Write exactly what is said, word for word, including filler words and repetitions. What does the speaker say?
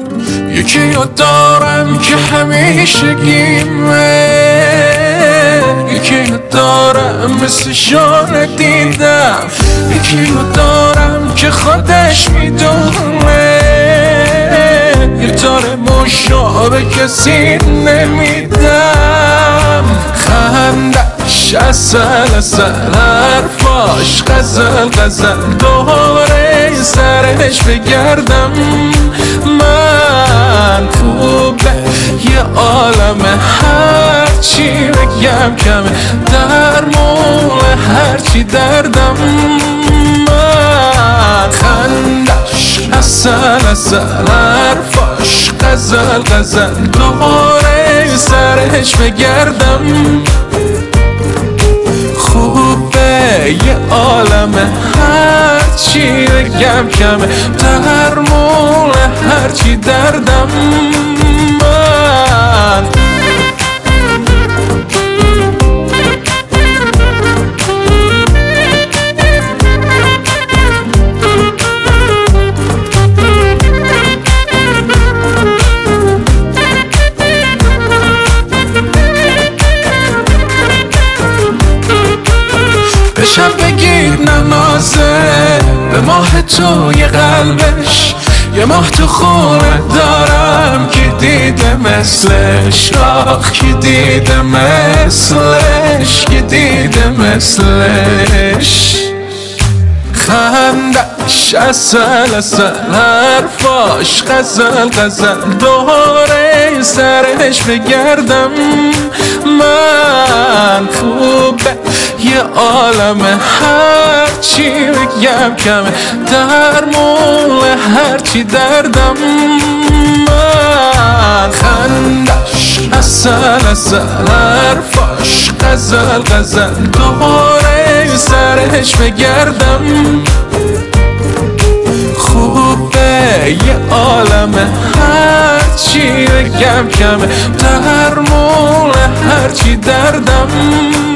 یکی رو دارم که همیشه گیمه، یکی رو دارم مثل شانه دیدم، یکی رو دارم که خودش میدونه یه تار مشابه کسی نمیدم. خندش اصل اصل حرفاش غزل غزل دوره سرش بگردم. من خوبه یه عالمه هرچی بگم کمه، درمون هرچی دردم. من خندش اصل اصل حرفاش غزل غزل دوره سرش بگردم. خوبه یه عالمه هرچی بگم کمه، درمون هرچی دردم. من شب بگیر ننازه به ماه توی قلبش، یه ماه تو خونه دارم که دیده مثلش، آخ که دیده مثلش، که دیده مثلش. خندش اصل اصل حرفاش غزل غزل دوره سرش بگردم. من خوبه یه عالمه هرچی بگم کمه، درمون هرچی دردم. من خندش اصل اصل حرفاش غزل غزل دوره سرش بگردم. خوبه یه عالمه هرچی بگم کمه، درمون هرچی دردم.